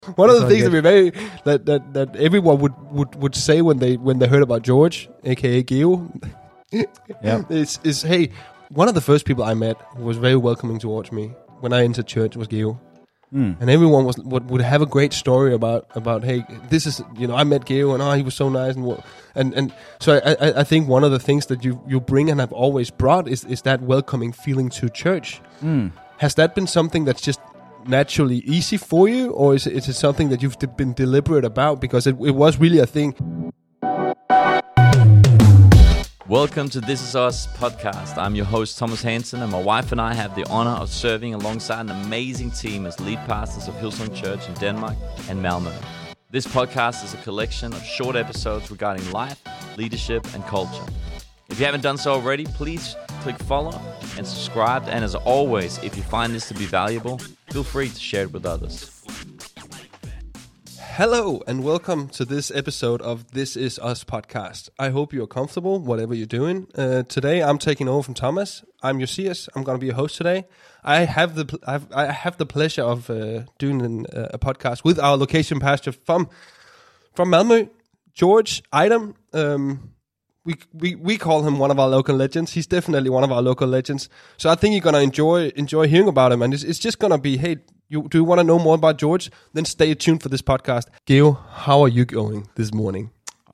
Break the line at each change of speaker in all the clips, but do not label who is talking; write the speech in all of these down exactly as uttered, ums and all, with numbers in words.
One of the things that we very that, that, that everyone would, would, would say when they when they heard about George, aka Geo,
yeah.
is is hey, one of the first people I met who was very welcoming towards me when I entered church was Geo.
Mm.
And everyone was would, would have a great story about about hey, this is you know I met Geo and oh he was so nice and what and and so I, I I think one of the things that you, you bring and have always brought is is that welcoming feeling to church.
Mm.
Has that been something that's just naturally easy for you, or is it, is it something that you've d- been deliberate about because it, it was really a thing?
Welcome to This Is Us podcast. I'm your host, Thomas Hansen, and my wife and I have the honor of serving alongside an amazing team as lead pastors of Hillsong Church in Denmark and Malmö. This podcast is a collection of short episodes regarding life, leadership, and culture. If you haven't done so already, please click follow and subscribe. And as always, if you find this to be valuable, feel free to share it with others.
Hello and welcome to this episode of This Is Us podcast. I hope you're comfortable, whatever you're doing. Uh, today I'm taking over from Thomas. I'm your C S. I'm going to be your host today. I have the I've, I have the pleasure of uh, doing an, uh, a podcast with our location pastor from from Malmö, George Idam. Um, we we we call him one of our local legends. He's definitely one of our local legends. So I think you're going to enjoy enjoy hearing about him, and it's, it's just going to be hey. You, do you want to know more about George? Then stay tuned for this podcast. Geo, how are you going this morning?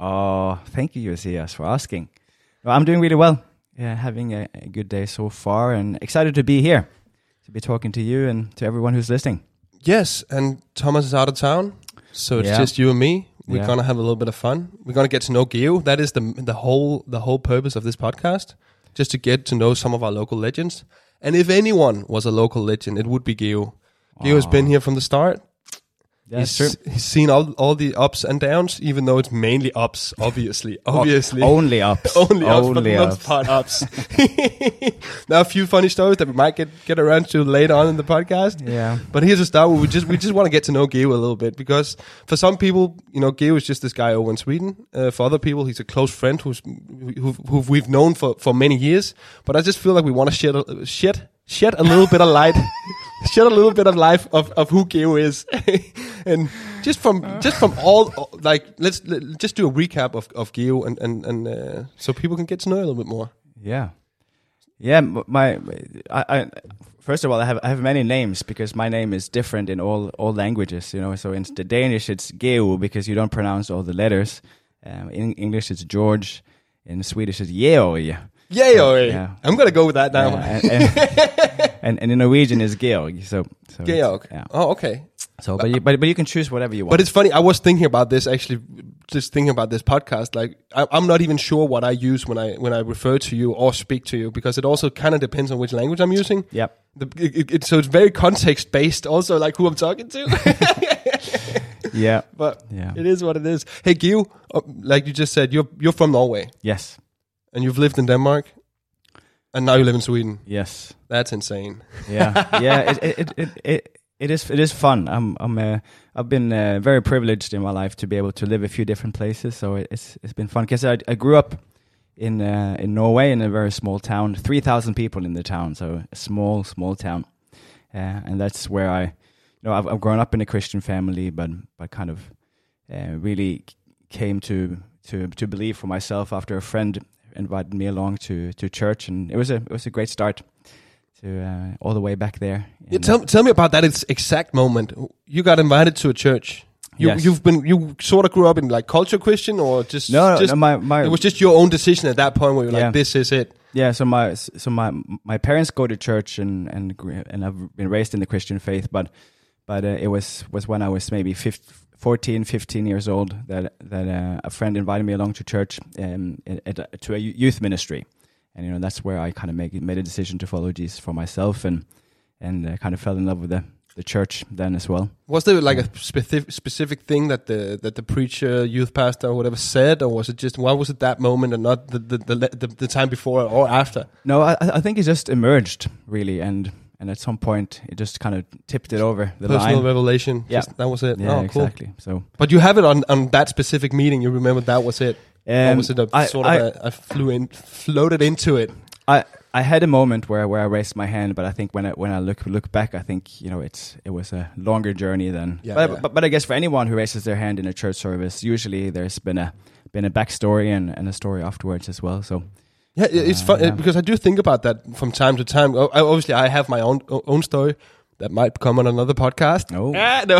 Oh, thank you, Josias, for asking. Well, I'm doing really well. Yeah, having a, a good day so far, and excited to be here, to be talking to you and to everyone who's listening.
Yes, and Thomas is out of town, so it's
yeah.
just you and me. We're
yeah.
gonna have a little bit of fun. We're gonna get to know Geo. That is the the whole the whole purpose of this podcast, just to get to know some of our local legends. And if anyone was a local legend, it would be Geo. Geo has been here from the start.
Yeah,
he's,
true.
he's seen all all the ups and downs, even though it's mainly ups, obviously. Obviously.
O- only ups.
only ups,
only
but the most
ups.
part ups. Now a few funny stories that we might get, get around to later on in the podcast.
Yeah.
But here's a start where we just we just want to get to know Geo a little bit, because for some people, you know, Geo is just this guy over in Sweden. Uh, for other people, he's a close friend who's who who we've known for, for many years. But I just feel like we want to shed a, shed shed a little bit of light. Shed a little bit of life of, of who Geo is, and just from just from all like let's let, just do a recap of, of Geo and and and uh, so people can get to know you a little bit more.
Yeah, yeah. My, I, I first of all, I have I have many names because my name is different in all all languages. You know, so in the Danish it's Geo because you don't pronounce all the letters. Um, in English it's George. In Swedish it's Georg.
Yeah,
so, yeah.
I'm gonna go with that now.
Yeah, and, and, and, and in Norwegian is Georg. So, so
Georg.
Yeah.
Oh, okay.
So, but you, but but you can choose whatever you want.
But it's funny. I was thinking about this actually, just thinking about this podcast. Like, I, I'm not even sure what I use when I when I refer to you or speak to you, because it also kind of depends on which language I'm using.
Yep.
The, it, it, it, so it's very context based, also, like who I'm talking to.
Yeah.
But
yeah.
It is what it is. Hey, Geo, uh, like you just said, you're you're from Norway.
Yes.
And you've lived in Denmark, and now you live in Sweden.
Yes.
That's insane.
Yeah, yeah. It it, it it it is it is fun. I'm I'm uh, I've been uh, very privileged in my life to be able to live a few different places. So it's it's been fun because I I grew up in uh, in Norway in a very small town, three thousand people in the town. So a small small town, uh, and that's where I, you know, I've, I've grown up in a Christian family, but but kind of uh, really came to to to believe for myself after a friend invited me along to, to church, and it was a it was a great start to uh, all the way back there.
Yeah, tell tell me about that exact moment. You got invited to a church. You
yes.
you've been you sort of grew up in like culture Christian, or just
no, no,
just,
no my, my
it was just your own decision at that point where you're
yeah.
like, this is it.
Yeah, so my so my my parents go to church, and and and I've been raised in the Christian faith, but but uh, it was was when I was maybe fifteen, fourteen, fifteen years old that that uh, a friend invited me along to church, um, at, at, to a youth ministry, and you know that's where I kind of make, made a decision to follow Jesus for myself, and and uh, kind of fell in love with the, the church then as well.
Was there like a specific specific thing that the that the preacher, youth pastor, or whatever said, or was it just why was it that moment and not the the the, the, the time before or after?
No, I, I think it just emerged really, and. And at some point, it just kind of tipped it over the
Personal
line.
revelation.
Yeah,
just, that was it.
Yeah,
oh, cool.
exactly. So,
but you have it on, on that specific meeting. You remember that was it.
Um,
or was it a
I,
sort
I,
of a, a flew in, floated into it?
I I had a moment where, where I raised my hand, but I think when I when I look look back, I think you know it's it was a longer journey than.
Yeah,
but,
yeah.
but but I guess for anyone who raises their hand in a church service, usually there's been a been a backstory and, and a story afterwards as well. So
yeah, it's
uh,
fun
yeah.
because I do think about that from time to time. Oh, I, obviously, I have my own own story that might come on another podcast.
Oh.
Ah, no.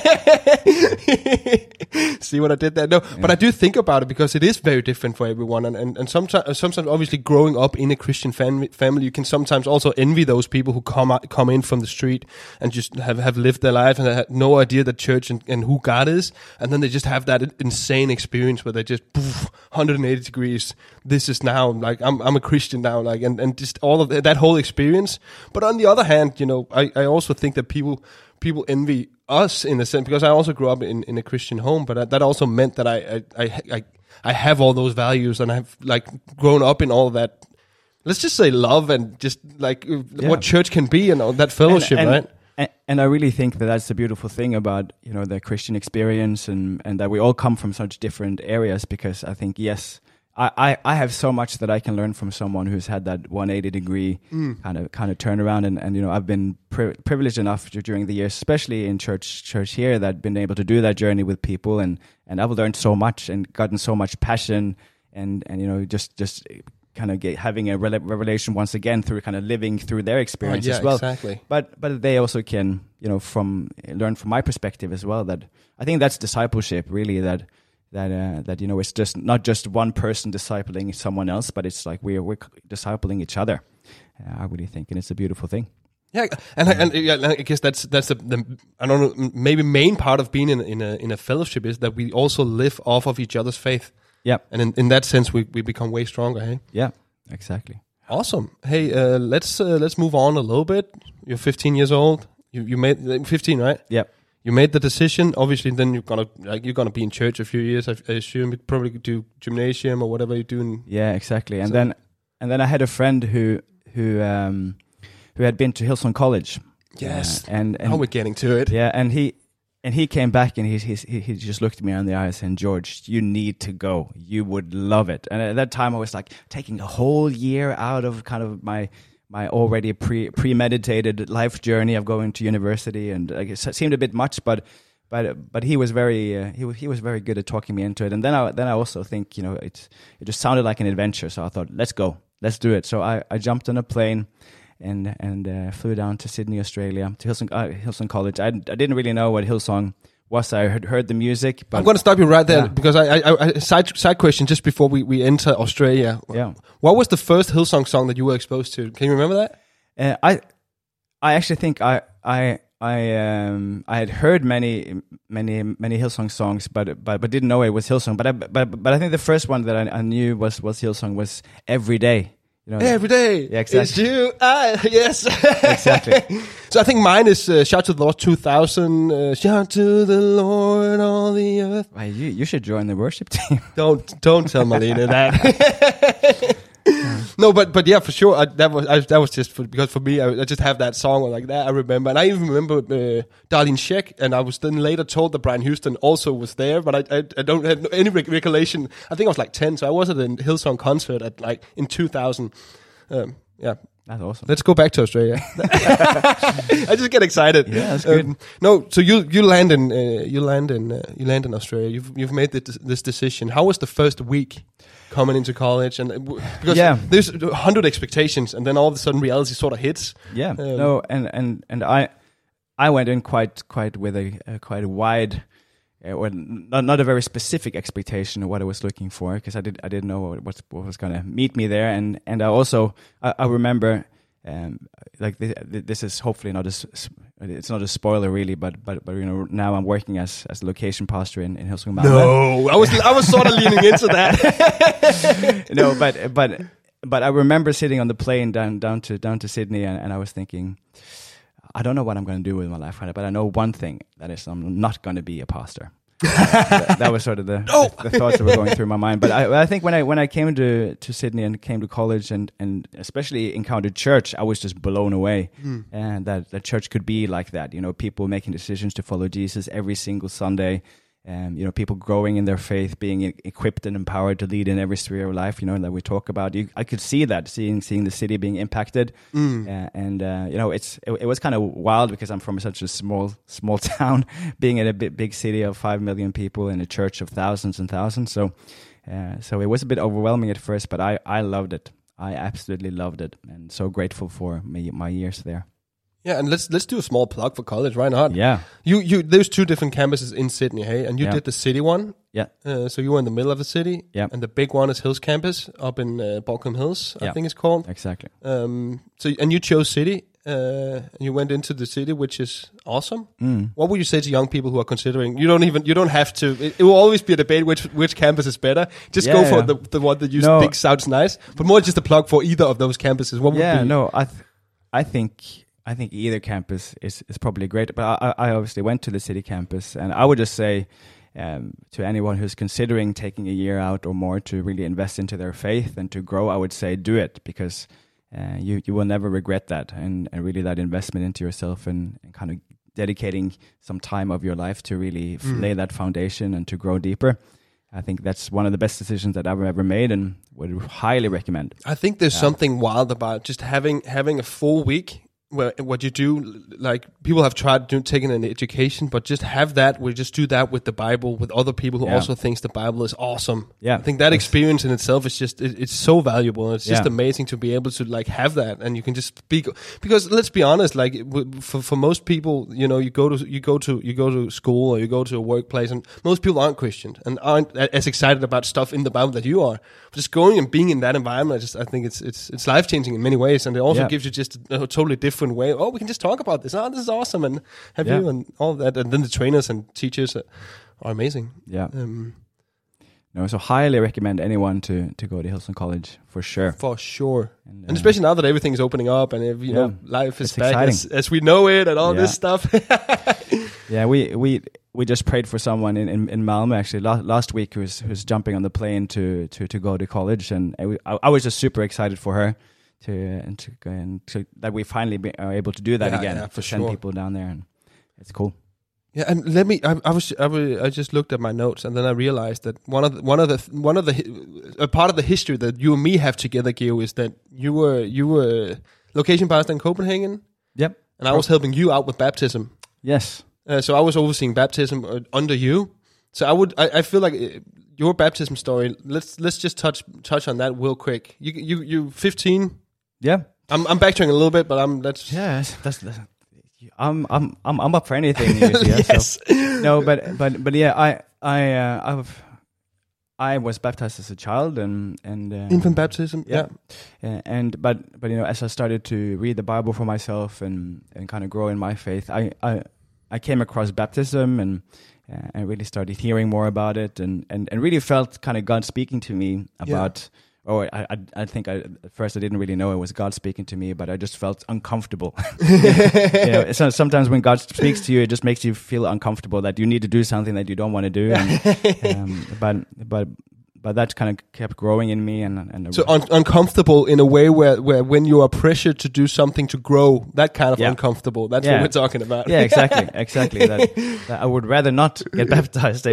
See what I did there? No, yeah. But I do think about it because it is very different for everyone, and and, and sometimes, sometimes, obviously, growing up in a Christian family, family, you can sometimes also envy those people who come out, come in from the street and just have, have lived their life and they had no idea the church and, and who God is, and then they just have that insane experience where they just poof, one hundred eighty degrees. This is now like I'm I'm a Christian now, like and, and just all of the, that whole experience. But on the other hand, you know, I, I also think that people people envy us in a sense because I also grew up in, in a Christian home, but that also meant that I I, I I I have all those values and I've like grown up in all of that. Let's just say love and just like yeah. what church can be and all that fellowship,
and, and,
right?
And, and I really think that that's the beautiful thing about you know the Christian experience and and that we all come from such different areas because I think yes. I, I, I have so much that I can learn from someone who's had that one hundred eighty degree mm. kind of kind of turnaround, and, and you know I've been pri- privileged enough during the years, especially in church church here, that been able to do that journey with people, and, and I've learned so much and gotten so much passion, and, and you know just just kind of get, having a re- revelation once again through kind of living through their experience
oh, yeah,
as well.
Exactly.
But but they also can you know from learn from my perspective as well. That I think that's discipleship really that. That uh, that you know it's just not just one person discipling someone else, but it's like we're we're discipling each other. Uh, I really think, and it's a beautiful thing.
Yeah, and I, and yeah, I guess that's that's the, the I don't know maybe main part of being in in a in a fellowship is that we also live off of each other's faith.
Yeah,
and in, in that sense we, we become way stronger. Hey.
Yeah, exactly.
Awesome. Hey, uh, let's uh, let's move on a little bit. You're fifteen years old. You you made fifteen, right?
Yeah.
You made the decision. Obviously, then you're gonna like you're gonna be in church a few years. I, I assume you probably do gymnasium or whatever you're doing.
Yeah, exactly. And
so.
then and then I had a friend who who um, who had been to Hillsong College.
Yes.
Uh, and, and
now we're getting to it.
Yeah, and he and he came back and he he he just looked me on the eyes and George, you need to go. You would love it. And at that time, I was like taking a whole year out of kind of my. my already pre premeditated life journey of going to university, and like, it seemed a bit much, but but but he was very uh, he was he was very good at talking me into it. And then I then I also think you know it it just sounded like an adventure, so I thought let's go, let's do it. So I, I jumped on a plane and and uh, flew down to Sydney, Australia, to Hillsong uh, Hillsong College. I I didn't really know what Hillsong was. I heard heard the music. But
I'm going to stop you right there
yeah.
because I, I, I side side question just before we, we enter Australia.
Yeah.
What was the first Hillsong song that you were exposed to? Can you remember that?
Uh, I I actually think I I I um I had heard many many many Hillsong songs, but but but didn't know it was Hillsong. But I, but but I think the first one that I, I knew was was Hillsong was Every Day. You know,
Every day,
yeah, exactly.
It's you, I, yes,
exactly.
So I think mine is uh, "Shout to the Lord" two thousand. Uh, Shout to the Lord, all the earth.
Well, you you should join the worship team.
Don't don't tell Malina that. No, but but yeah, for sure. I, that was I, that was just for, because for me, I, I just have that song like that. I remember, and I even remember uh, Darlene Zschech, and I was then later told that Brian Houston also was there, but I I, I don't have any rec- recollection. I think I was like ten, so I was at a Hillsong concert at like in two thousand. Um, yeah.
That's awesome.
Let's go back to Australia. I just get excited.
Yeah, that's good.
Um, no, so you you land in uh, you land in uh, you land in Australia. You've you've made this, this decision. How was the first week coming into college? And uh, because
yeah.
there's a hundred expectations, and then all of a sudden reality sort of hits.
Yeah.
Um,
no, and and and I I went in quite quite with a uh, quite a wide. Uh, or not not a very specific expectation of what I was looking for, because I did I didn't know what what, what was going to meet me there, and and I also I, I remember um, like this, this is hopefully not a it's not a spoiler really, but but but you know now I'm working as as a location pastor in in Hillsong Malmö.
No, I was I was sort of leaning into that.
No, but but but I remember sitting on the plane down down to down to Sydney, and, and I was thinking, I don't know what I'm going to do with my life, but I know one thing, that is I'm not going to be a pastor. that, that was sort of the,
no!
the, the thoughts that were going through my mind. But I, I think when I when I came to, to Sydney and came to college and, and especially encountered church, I was just blown away. Mm. And that, that church could be like that, you know, people making decisions to follow Jesus every single Sunday. Um, you know, people growing in their faith, being e- equipped and empowered to lead in every sphere of life, you know, that we talk about. You, I could see that, seeing seeing the city being impacted.
Mm.
Uh, and, uh, you know, it's it, it was kind of wild because I'm from such a small small town, being in a big, big city of five million people in a church of thousands and thousands. So uh, so it was a bit overwhelming at first, but I, I loved it. I absolutely loved it, and so grateful for me, my years there.
Yeah, and let's let's do a small plug for college. Why not?
Yeah.
You you there's two different campuses in Sydney, hey, and you
Yeah.
did the city one.
Yeah.
Uh, so you were in the middle of the city.
Yeah.
And the big one is Hills Campus up in uh, Balcombe Hills, I
Yeah.
think it's called.
Exactly.
Um. So and you chose city. Uh. And you went into the city, which is awesome.
Mm.
What would you say to young people who are considering? You don't even. You don't have to. It, it will always be a debate which which campus is better. Just
Yeah,
go for
yeah.
the the one that you
No.
think sounds nice. But more just a plug for either of those campuses. What would
Yeah,
be?
no, I, th- I think, I think either campus is, is probably great. But I, I obviously went to the city campus, and I would just say um, to anyone who's considering taking a year out or more to really invest into their faith and to grow, I would say do it, because uh, you you will never regret that, and, and really that investment into yourself and, and kind of dedicating some time of your life to really f-
Mm.
lay that foundation and to grow deeper. I think that's one of the best decisions that I've ever made, and would highly recommend.
I think there's
Yeah.
something wild about just having having a full week where what you do, like people have tried to do, taking an education, but just have that, we just do that with the Bible, with other people who
Yeah.
also thinks the Bible is awesome.
Yeah,
I think that
Yes.
experience in itself is just, it, it's so valuable. And it's just
Yeah.
amazing to be able to like have that, and you can just speak, because let's be honest, like w- for, for most people, you know, you go to, you go to, you go to school or you go to a workplace, and most people aren't Christian and aren't a- as excited about stuff in the Bible that you are. Just going and being in that environment, I just, I think it's, it's, it's life changing in many ways. And it also
Yeah.
gives you just a, a totally different way. Oh, we can just talk about this. Oh, this is awesome. And have
Yeah.
you and all of that. And then the trainers and teachers are amazing.
Yeah.
Um,
No, so highly recommend anyone to, to go to Hillsong College for sure.
for sure.
And,
And
uh,
especially now that everything is opening up and if, you
Yeah.
know life is
It's
back as,
exciting.
as we know it and all
Yeah.
this stuff.
yeah, we we we just prayed for someone in in, in Malmö actually la- last week who was who's jumping on the plane to to to go to college, and I, I was just super excited for her to uh, and to go and to, that we finally be, are able to do that
Yeah,
again
yeah, for
to send
sure.
people down there, and it's cool.
Yeah, and let me. I, I was. I, was, I just looked at my notes, and then I realized that one of the, one of the one of the hi- a part of the history that you and me have together, Geo, is that you were you were location pastor in Copenhagen,
Yep.
and I was helping you out with baptism.
Yes.
Uh, so I was overseeing baptism uh, under you. So I would. I, I feel like uh, your baptism story. Let's let's just touch touch on that real quick. You you you fifteen.
Yeah.
I'm I'm backtracking a little bit, but I'm that's
Yeah. That's, that's I'm I'm I'm I'm up for anything. You see, yeah,
yes.
so. No, but but but yeah, I I uh, I've I was baptized as a child, and and uh,
Infant baptism. Yeah.
yeah. Uh, and but but you know, as I started to read the Bible for myself and and kind of grow in my faith, I I I came across baptism, and uh, I really started hearing more about it, and and and really felt kind of God speaking to me about. Oh, I, I I think I, at first I didn't really know it was God speaking to me, but I just felt uncomfortable. you know, so sometimes when God speaks to you, it just makes you feel uncomfortable that you need to do something that you don't want to do. And, um, but but but that kind of kept growing in me, and and
So un- uncomfortable in a way where, where when you are pressured to do something to grow, that kind of
Yeah.
uncomfortable. That's
Yeah.
what we're talking about.
yeah, exactly, exactly. That, that I would rather not get baptized.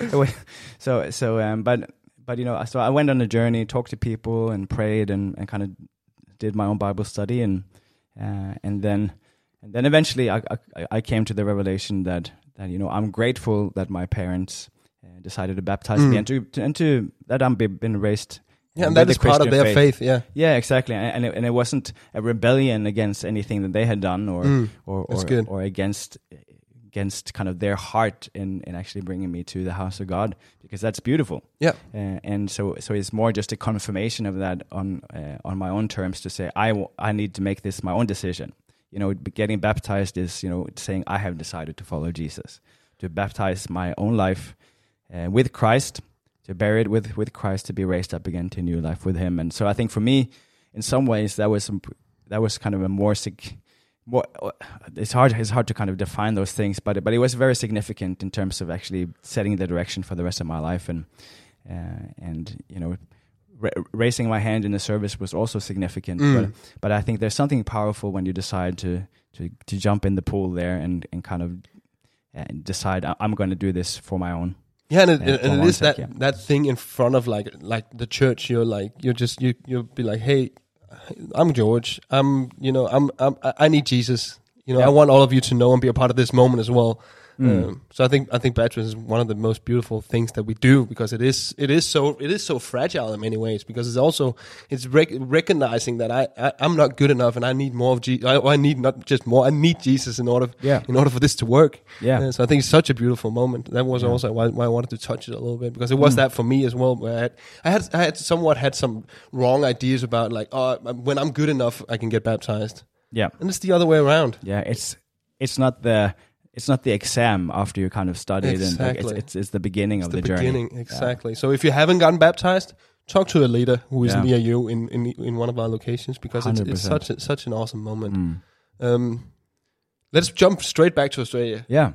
so so um, but. But, you know, so I went on a journey, talked to people and prayed and, and kind of did my own Bible study. And uh, and then and then eventually I, I I came to the revelation that, that you know, I'm grateful that my parents uh, decided to baptize
Mm.
me and to, to, and to that I'm be, been raised.
Yeah, and
with
that
the
is part of
Christian
their faith. Yeah.
Yeah, exactly. And, and, it, and it wasn't a rebellion against anything that they had done or
Mm,
or,
that's
or,
good.
or against against kind of their heart in, in actually bringing me to the house of God, because that's beautiful.
Yeah.
Uh, and so so it's more just a confirmation of that on uh, on my own terms, to say I, w- I need to make this my own decision. You know, getting baptized is, you know, saying I have decided to follow Jesus, to baptize my own life uh, with Christ, to bury it with, with Christ, to be raised up again to new life with Him. And so I think for me, in some ways, that was some, that was kind of a more sig- more. It's hard. It's hard to kind of define those things, but but it was very significant in terms of actually setting the direction for the rest of my life. And uh, and you know, ra- raising my hand in the service was also significant.
Mm.
But but I think there's something powerful when you decide to to to jump in the pool there and and kind of uh, decide I- I'm going to do this for my own.
Yeah, and it,
uh,
and
for
it is
one
that
sec, yeah.
that thing in front of like like the church. You're like you're just you you'll be like, hey, I'm George. I'm you know I'm, I'm I need Jesus. You know,
Yeah.
I want all of you to know and be a part of this moment as well.
Mm.
Um, so I think I think baptism is one of the most beautiful things that we do, because it is it is so it is so fragile in many ways, because it's also it's rec- recognizing that I, I I'm not good enough and I need more of Jesus. I, I need not just more. I need Jesus in order
Yeah.
in order for this to work.
Yeah.
Uh, so I think it's such a beautiful moment. That was
Yeah.
also why, why I wanted to touch it a little bit, because it was
Mm.
that for me as well. Where I had, I had I had somewhat had some wrong ideas about like, oh, when I'm good enough I can get baptized,
Yeah.
and it's the other way around.
Yeah. It's it's not the it's not the exam after you kind of studied, and like,
Exactly.
it's, it's it's the beginning
It's
of
the,
the,
beginning,
journey.
exactly. So if you haven't gotten baptized, talk to a leader who is
Yeah.
near you in, in in one of our locations, because it's, it's
one hundred percent.
such a, such an awesome moment.
Mm.
Um, let's jump straight back to Australia.
Yeah.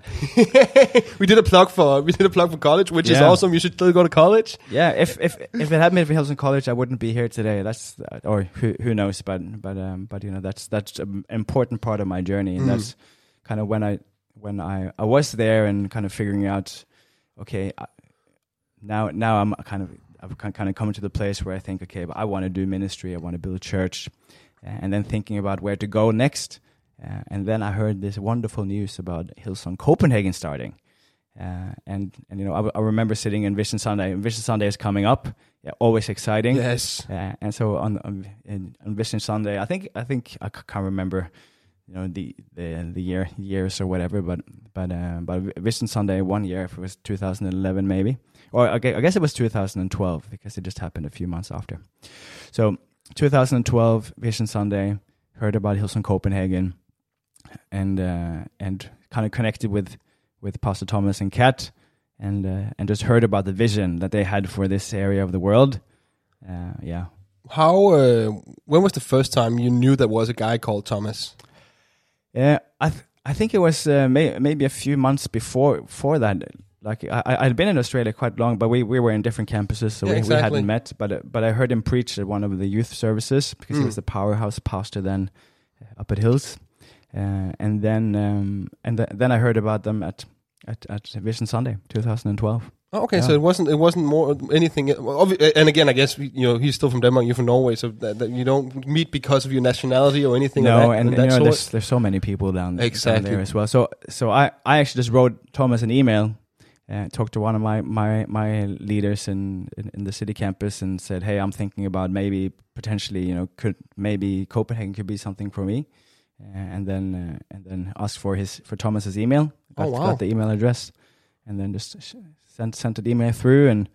we did a plug for we did a plug for college, which is
Yeah.
awesome. You should still go to college.
Yeah, if if if it hadn't been for Hillsong College, I wouldn't be here today. That's uh, or who who knows, but but um but you know that's that's an important part of my journey, and
Mm.
that's kind of when I when I I was there and kind of figuring out, okay, I, now now I'm kind of I've kind of come to the place where I think, okay, but I want to do ministry, I want to build a church, uh, and then thinking about where to go next, uh, and then I heard this wonderful news about Hillsong Copenhagen starting. Uh, and and you know I, I remember sitting in Vision Sunday. Vision Sunday is coming up, yeah, always exciting.
Yes.
Uh, and so on on, in, on Vision Sunday, I think I think I c- can't remember, you know the the the year years or whatever, but but uh, but Vision Sunday one year, if it was two thousand eleven maybe, or I gue- I guess it was two thousand twelve, because it just happened a few months after. So two thousand twelve Vision Sunday, heard about Hillsong Copenhagen, and uh, and kind of connected with. with Pastor Thomas and Kat, and uh, and just heard about the vision that they had for this area of the world. Uh, yeah.
How? Uh, when was the first time you knew there was a guy called Thomas?
Yeah, I th- I think it was uh, may- maybe a few months before before that. Like I I'd been in Australia quite long, but we, we were in different campuses, so
Yeah,
we,
exactly.
we hadn't met. But uh, but I heard him preach at one of the youth services, because
Mm.
he was the powerhouse pastor then uh, up at Hills. Uh, and then um, and th- then I heard about them at, at, at Vision Sunday, twenty twelve.
Oh, okay,
Yeah.
so it wasn't it wasn't more anything. Well, obvi- and again, I guess you know he's still from Denmark, you're from Norway, so that, that you don't meet because of your nationality or anything.
No,
of that,
and,
of
and
that
you know,
sort.
there's there's so many people down,
Exactly.
down there as well. So so I, I actually just wrote Thomas an email, uh, talked to one of my my, my leaders in, in in the city campus, and said, hey, I'm thinking about maybe potentially, you know, could maybe Copenhagen could be something for me. Uh, and then uh, and then asked for his for Thomas's email. Got,
Oh, wow.
got the email address, and then just sh- sent sent an email through, and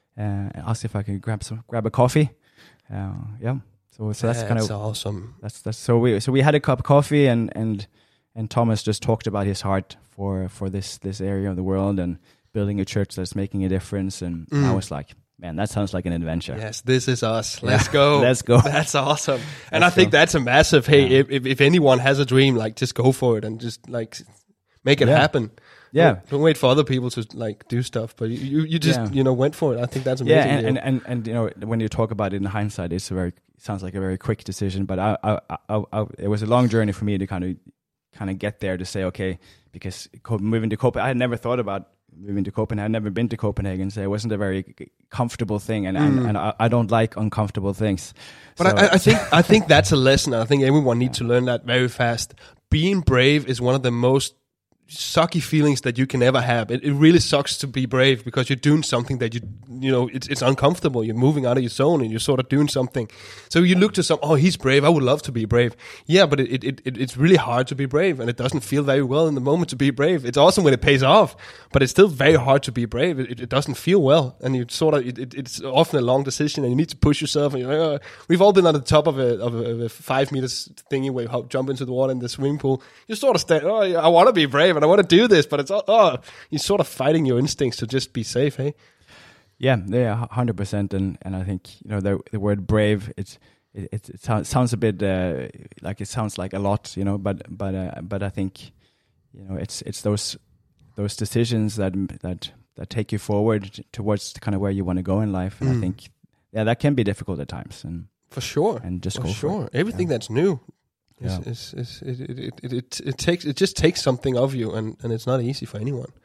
uh, asked if I could grab some grab a coffee. Uh, yeah, so so that's kind of
That's awesome.
that's that's so we so we had a cup of coffee, and and and Thomas just talked about his heart for for this this area of the world and building a church that's making a difference. And
Mm.
I was like, man, that sounds like an adventure.
Yes, this is us.
Yeah.
Let's go.
Let's go.
That's awesome. And
Let's
I think
go.
that's a massive. Hey,
Yeah.
if, if if anyone has a dream, like just go for it and just like make it
Yeah.
happen.
Yeah.
Don't, don't wait for other people to like do stuff, but you you, you just
Yeah.
you know went for it. I think that's amazing.
Yeah, and,
Joe.
and, and, and you know, when you talk about it in hindsight, it's a very sounds like a very quick decision. But I, I, I, I it was a long journey for me to kind of kind of get there to say, okay, because Co- moving to Copenhagen, I had never thought about moving to Copenhagen. I'd never been to Copenhagen, so it wasn't a very comfortable thing, and
Mm.
and, and I, I don't like uncomfortable things.
But
So-
I, I think I think that's a lesson. I think everyone needs to learn that very fast. Being brave is one of the most sucky feelings that you can ever have. It, it really sucks to be brave, because you're doing something that you you know it's it's uncomfortable. You're moving out of your zone and you're sort of doing something. So you look to some, oh, he's brave. I would love to be brave. Yeah, but it, it, it it's really hard to be brave, and it doesn't feel very well in the moment to be brave. It's awesome when it pays off, but it's still very hard to be brave. It, it doesn't feel well, and you sort of it, it, it's often a long decision, and you need to push yourself. And you're like, oh. We've all been on the top of a of a, of a five meters thingy where you hop- jump into the water in the swimming pool. You sort of stand, oh, I want to be brave and I want to do this, but it's all, oh, you're sort of fighting your instincts to just be safe. Hey,
Yeah, yeah, one hundred percent. And and I think, you know, the the word brave, it's it it, it sounds, sounds a bit uh, like it sounds like a lot, you know, but but uh, but I think, you know, it's it's those those decisions that that that take you forward towards kind of where you want to go in life. And
Mm.
I think, yeah, that can be difficult at times, and
for sure,
and just
for
go
sure.
for it.
Everything
Yeah.
that's new. Is,
Yeah.
is, is, it, it, it, it, it takes it just takes something of you, and, and it's not easy for anyone.
Mm.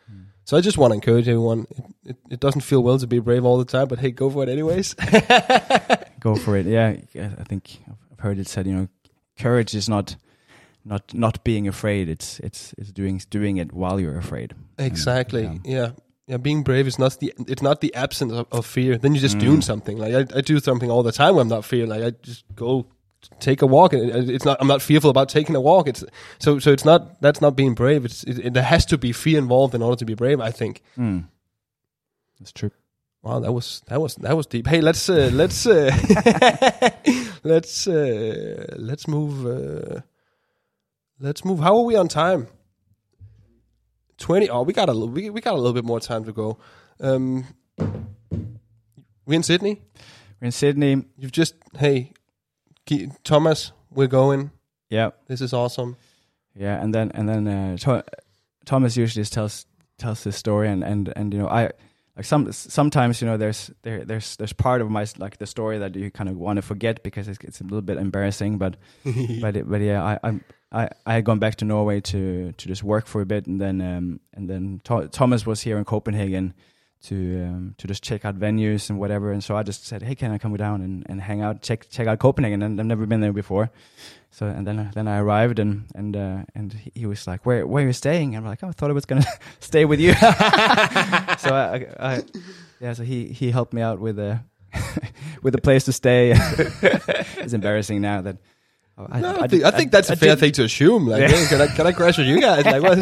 So I just want to encourage everyone. It, it, it doesn't feel well to be brave all the time, but hey, go for it anyways.
Go for it. Yeah, I think I've heard it said, you know, courage is not not not being afraid. It's it's it's doing doing it while you're afraid.
Exactly.
And,
yeah. yeah. Yeah, being brave is not the it's not the absence of, of fear. Then you're just
Mm.
doing something. Like I, I do something all the time when I'm not fear. Like I just go take a walk, and it- it's not. I'm not fearful about taking a walk. It's so so. It's not that's not being brave. It's it, it, there has to be fear involved in order to be brave, I think.
Mm. That's true.
Wow, that was that was that was deep. Hey, let's uh, let's uh, let's uh, let's move. Uh, let's move. How are we on time? Twenty. Oh, we got a li- we we got a little bit more time to go. Um, we in Sydney.
We're in Sydney.
You've just hey, G- Thomas, we're going.
Yeah,
This is awesome.
yeah, and then and then uh, Tho- Thomas usually just tells tells this story, and and and you know I like some sometimes you know there's there there's there's part of my like the story that you kind of want to forget because it's, it's a little bit embarrassing, but but it, but yeah I I'm. I, I had gone back to Norway to, to just work for a bit, and then um, and then Tho- Thomas was here in Copenhagen to um, to just check out venues and whatever. And so I just said, "Hey, can I come down and, and hang out, check check out Copenhagen?" And I've never been there before. So and then then I arrived, and and uh, and he was like, "Where where are you staying?" And I'm like, "Oh, I thought I was gonna stay with you." So I, I, I yeah, so he he helped me out with a with a place to stay. It's embarrassing now that. I,
No, I,
I
think,
did-
I think that's
I
a fair
did-
thing to assume. Like,
Yeah.
hey, can I can I crash with you guys? Like, what?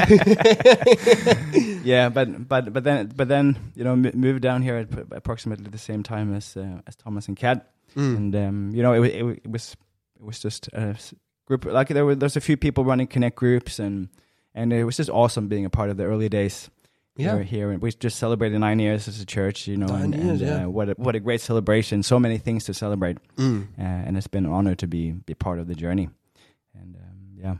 Yeah, but but but then but then you know m- moved down here at p- approximately the same time as uh, as Thomas and Kat,
Mm.
and um, you know it, wa- it, wa- it was it was just a s- group like there were there's a few people running connect groups, and and it was just awesome being a part of the early days.
Yeah.
Here, here and we just celebrated nine years as a church, you know,
Nine
and,
years,
and
yeah.
uh, what a, what a great celebration! So many things to celebrate,
Mm.
uh, and it's been an honor to be be part of the journey, and um, yeah.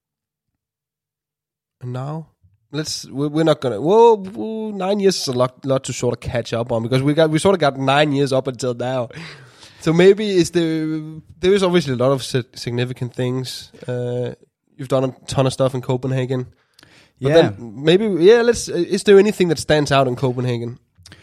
And now, let's. We're, we're not gonna. Whoa, whoa, nine years is a lot, lot to sort of catch up on because we got we sort of got nine years up until now. So maybe is there there is obviously a lot of si- significant things. Uh, you've done a ton of stuff in Copenhagen. But
Yeah.
then maybe yeah. Let's. Is there anything that stands out in Copenhagen?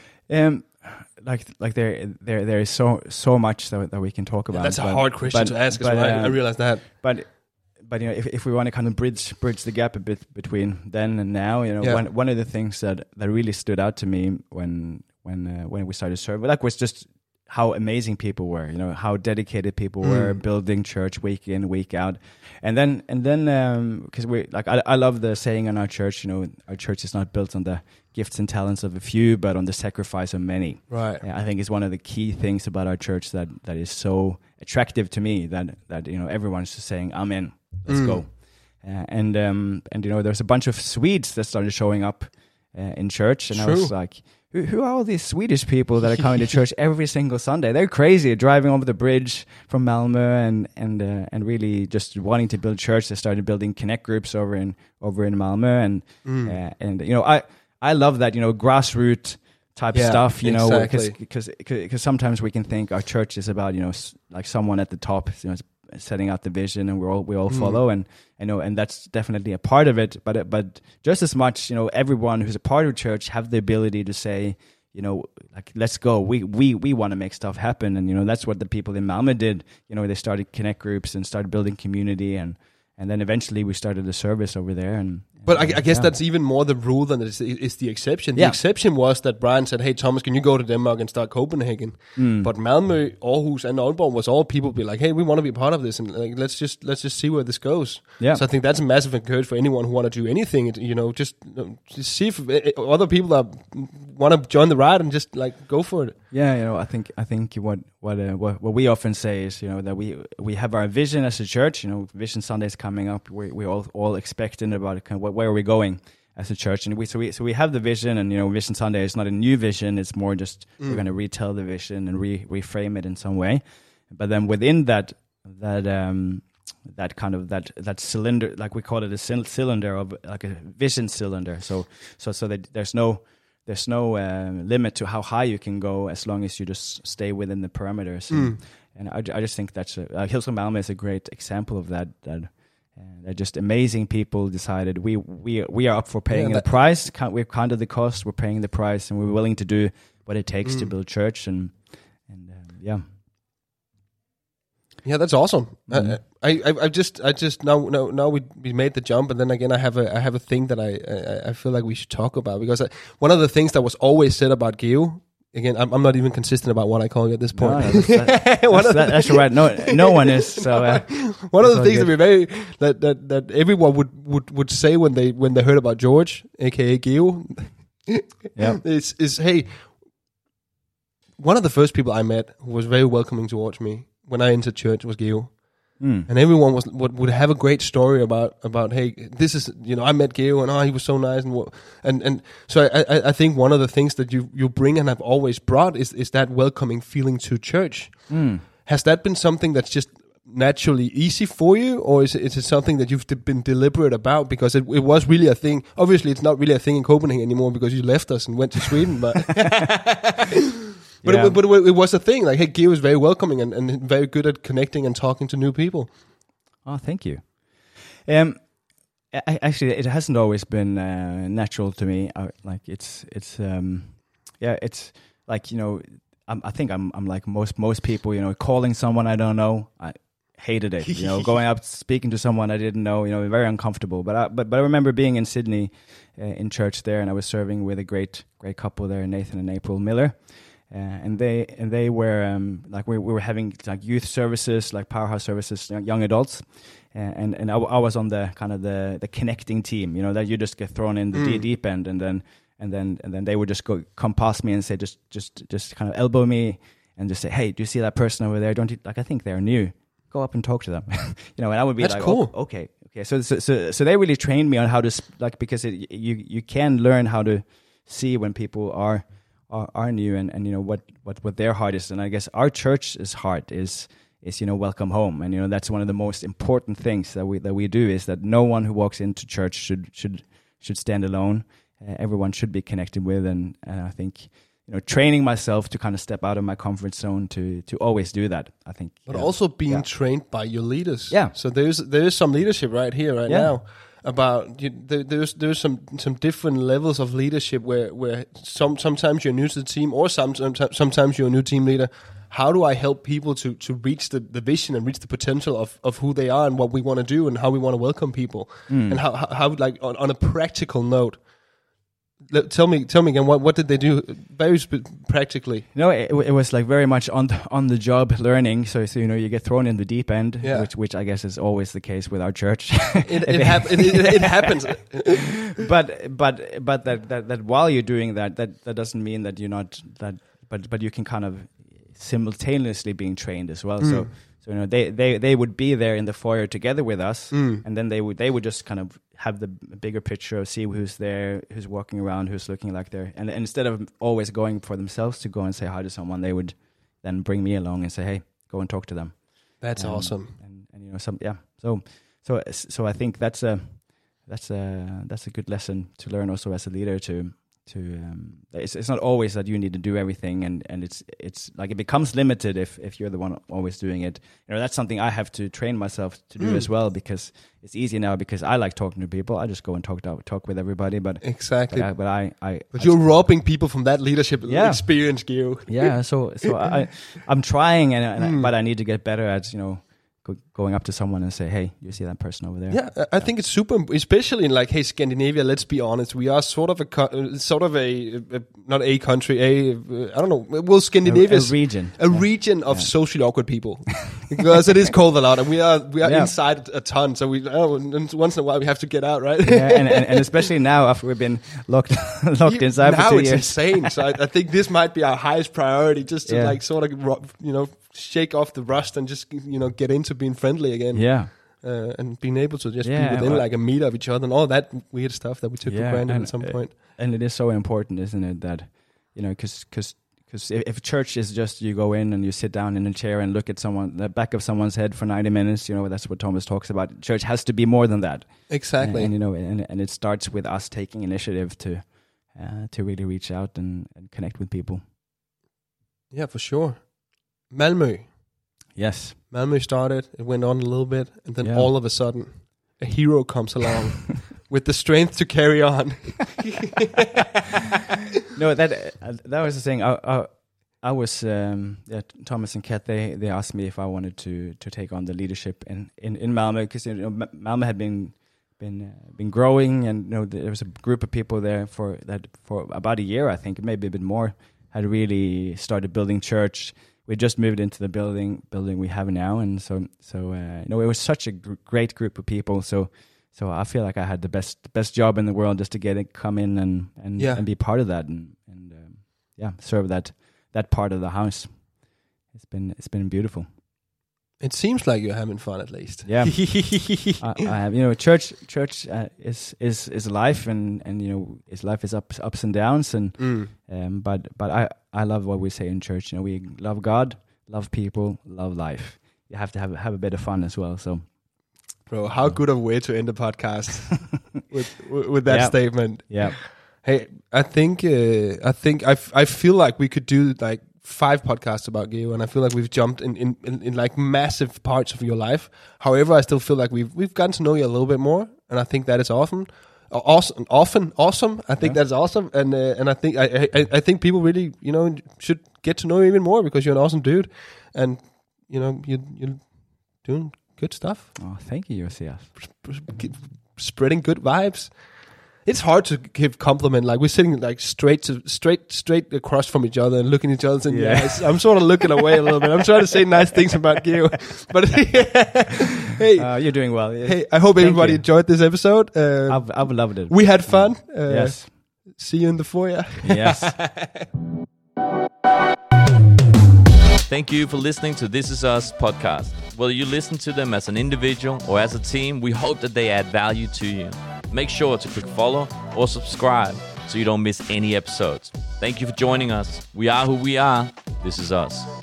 Um, like like there there there is so so much that that we can talk about.
That's a
but-
hard question
but-
to ask. As
but,
well. I, I
um,
realize that.
But but you know, if if we want to kind of bridge bridge the gap a bit between then and now, you know,
Yeah.
one one of the things that that really stood out to me when when uh, when we started serving, like, was just how amazing people were. You know, how dedicated people were,
Mm.
building church week in, week out, and then and then because we like I I love the saying in our church. You know, our church is not built on the gifts and talents of a few, but on the sacrifice of many.
Right.
Yeah, I think it's one of the key things about our church that, that is so attractive to me that, that you know everyone's just saying, "I'm in, let's
Mm.
go." Uh, and um, and you know there's a bunch of Swedes that started showing up uh, in church, and
True.
I was like, who, who are all these Swedish people that are coming to church every single Sunday? They're crazy, driving over the bridge from Malmö and and uh, and really just wanting to build church. They started building connect groups over in over in Malmö, and
Mm.
uh, and you know I I love that, you know, grassroots type
Yeah,
stuff, you know,
exactly.
because because sometimes we can think our church is about, you know, s- like someone at the top, you know, s- setting out the vision, and we're all we all
Mm.
follow, and you know, and that's definitely a part of it. But but just as much, you know, everyone who's a part of church have the ability to say, you know, like, let's go. We we we want to make stuff happen, and you know, that's what the people in Malmö did. You know, they started connect groups and started building community, and and then eventually we started a service over there, and.
But I, I guess
yeah.
that's even more the rule than it is, is the exception. The
Yeah.
exception was that Brian said, "Hey Thomas, can you go to Denmark and start Copenhagen?"
Mm.
But Malmö, Aarhus, and Aalborg was all people be like, "Hey, we want to be part of this, and like, let's just let's just see where this goes."
Yeah.
So I think that's a massive encouragement for anyone who want to do anything. It- You know, just, you know, just see if uh, other people are want to join the ride and just like go for it.
Yeah, you know, I think I think what what uh, what, what we often say is, you know, that we we have our vision as a church. You know, Vision Sundays coming up. We we all all expectant about it, kind of, where are we going as a church, and we so we so we have the vision, and you know, Vision Sunday is not a new vision. It's more just
Mm.
we're going to retell the vision and re reframe it in some way. But then within that that um that kind of that that cylinder, like we call it, a cyl- cylinder of like a vision cylinder. So so so that there's no there's no uh, limit to how high you can go as long as you just stay within the parameters. And,
Mm.
and I, I just think that's a, uh, Hillsong Malmö is a great example of that. That And they're just amazing people. Decided we we we are up for paying
Yeah,
the price. Can't, we've counted the cost. We're paying the price, and we're willing to do what it takes
Mm.
to build church. And and um, yeah,
Yeah, that's awesome.
Mhm.
Uh, I, I, I just, I just now, now, now we we made the jump, and then again, I have a, I have a thing that I, I, I feel like we should talk about, because I, one of the things that was always said about Geo. Again, I'm, I'm not even consistent about what I call you at this point.
No, no, that's, that,
One
that's,
of
that, that's right. No, no one is. So uh,
one of the
all
things that
good.
we very that, that that everyone would, would, would say when they when they heard about George, aka Geo,
yeah,
is is hey, one of the first people I met who was very welcoming towards me when I entered church was Geo.
mm.
And everyone was would, would have a great story about about hey, this is, you know, I met Geo and oh, he was so nice, and what- and and so I, I I think one of the things that you you bring and have always brought is is that welcoming feeling to church.
Mm.
Has that been something that's just naturally easy for you, or is it, is it something that you've de- been deliberate about? Because it, it was really a thing. Obviously, it's not really a thing in Copenhagen anymore because you left us and went to Sweden, but. But,
Yeah.
it, but it, it was a thing. Like, hey, Geo is very welcoming and, and very good at connecting and talking to new people.
Oh, thank you. Um, I, actually, it hasn't always been uh, natural to me. I, like it's it's um, yeah, it's like, you know, I'm, I think I'm I'm like most most people. You know, calling someone I don't know, I hated it. You know, going up speaking to someone I didn't know. You know, very uncomfortable. But I, but but I remember being in Sydney uh, in church there, and I was serving with a great great couple there, Nathan and April Miller. Uh, and they and they were um, like we, we were having like youth services, like powerhouse services, young, young adults, uh, and and I, I was on the kind of the, the connecting team, you know, that you just get thrown in the
Mm.
deep, deep end, and then and then and then they would just go come past me and say just just just kind of elbow me and just say, hey, do you see that person over there? Don't you, like, I think they're new. Go up and talk to them, you know. And I would be
That's
like,
cool.
oh, okay, okay. So so so so they really trained me on how to sp- like, because it, you you can learn how to see when people are. Are, are new and, and you know what, what, what their heart is. And I guess our church's heart is is you know welcome home, and you know that's one of the most important things that we that we do, is that no one who walks into church should should should stand alone. Uh, everyone should be connected with, and, and I think, you know, training myself to kind of step out of my comfort zone to to always do that. I think,
But
yeah.
also being
Yeah.
trained by your leaders.
Yeah.
So there's there is some leadership right here, right
Yeah.
now. About you, there, there's there's some some different levels of leadership where where some sometimes you're new to the team, or some sometimes sometimes you're a new team leader. How do I help people to to reach the, the vision and reach the potential of, of who they are and what we want to do and how we want to welcome people,
Mm.
and how how, how like on, on a practical note. Let, tell me tell me again, what what did they do very sp- practically?
No, it, it was like very much on the, on the job learning. So, so you know, you get thrown in the deep end,
Yeah.
which which I guess is always the case with our church.
It it, hap- it, it, it happens.
but but but that, that that while you're doing that, that that doesn't mean that you're not that. But but you can kind of simultaneously being trained as well. So
Mm.
so you know they, they they would be there in the foyer together with us,
Mm.
and then they would they would just kind of have the bigger picture of see who's there, who's walking around, who's looking like they're, and, and instead of always going for themselves to go and say hi to someone, they would then bring me along and say, hey, go and talk to them.
That's
Um,
awesome.
And, and you know, some yeah. So so so I think that's a that's a that's a good lesson to learn also as a leader to to um, it's it's not always that you need to do everything, and, and it's it's like it becomes limited if, if you're the one always doing it. You know, that's something I have to train myself to do
Mm.
as well, because it's easy now because I like talking to people. I just go and talk to, talk with everybody, but
Exactly.
but I, but I, I
But
I
you're robbing people from that leadership
Yeah.
experience, Geo.
yeah, so so I I'm trying, and, and I,
Mm.
but I need to get better at, you know, go, going up to someone and say, hey, you see that person over there?
Yeah, I I think it's super, especially in like, hey, Scandinavia. Let's be honest, we are sort of a co- uh, sort of a, a not a country, a uh, I don't know. Well,
a,
Scandinavia
a
is
region,
a
Yeah.
region of
Yeah.
socially awkward people, because it is cold a lot, and we are we are
Yeah.
inside a ton. So we oh, and once in a while we have to get out, right?
yeah, and, and and especially now after we've been locked locked
You-
inside
now
for two
it's
years.
insane. So I, I think this might be our highest priority, just to
Yeah.
like sort of ro- you know shake off the rust and just you know get into being friendly again.
Yeah,
Uh, and being able to just
Yeah,
be within
well-
like a meter of each other and all that weird stuff that we took
Yeah,
for granted
and,
at some
uh,
point.
and it is so important, isn't it, that, you know, because because because if, if church is just you go in and you sit down in a chair and look at someone, the back of someone's head for ninety minutes, you know, that's what Thomas talks about. Church has to be more than that.
Exactly.
And, and you know, and, and it starts with us taking initiative to uh, to really reach out and, and connect with people.
Yeah, for sure. Malmö.
Yes.
Malmö started, it went on a little bit, and then
Yeah.
all of a sudden, a hero comes along with the strength to carry on.
No, that uh, that was the thing. I I, I was um, yeah, Thomas and Kat. They they asked me if I wanted to to take on the leadership in in, in Malmö, because you know, Malmö had been been uh, been growing, and you know, there was a group of people there for that for about a year, I think, maybe a bit more, had really started building church. We just moved into the building building we have now, and so so uh, you know, it was such a gr- great group of people. So so I feel like I had the best best job in the world just to get it, come in and and,
Yeah.
and be part of that, and and um, yeah, serve that that part of the house. It's been it's been beautiful.
It seems like you're having fun, at least.
Yeah, I, I have, you know, church church uh, is is is life, and and you know, its life is ups ups and downs, and
Mm.
um, but but I I love what we say in church. You know, we love God, love people, love life. You have to have have a bit of fun as well. So,
Bro, how good of a way to end the podcast with with that
Yeah.
statement.
yeah,
Hey, I think uh, I think I, f- I feel like we could do like five podcasts about Geo, and I feel like we've jumped in, in, in, in like massive parts of your life. However, I still feel like we've we've gotten to know you a little bit more, and I think that is awesome. Uh, awesome, often awesome. I think
Yeah.
that's awesome, and uh, and I think I, I I think people really, you know, should get to know you even more, because you're an awesome dude, and you know you you're doing good stuff,
oh, thank you, Josias.
spreading good vibes. It's hard to give compliment. Like, we're sitting like straight to straight straight across from each other and looking each other in the
Yeah.
eyes. I'm sort of looking away a little bit. I'm trying to say nice things about Geo, but hey,
Uh, you're doing well. Yeah.
hey, I hope
Thank
everybody
you.
enjoyed this episode. Uh,
I've I've loved it.
we had fun. Uh,
yes,
See you in the foyer.
yes.
Thank you for listening to This Is Us podcast. Whether you listen to them as an individual or as a team, we hope that they add value to you. Make sure to click follow or subscribe so you don't miss any episodes. Thank you for joining us. We are who we are. This is us.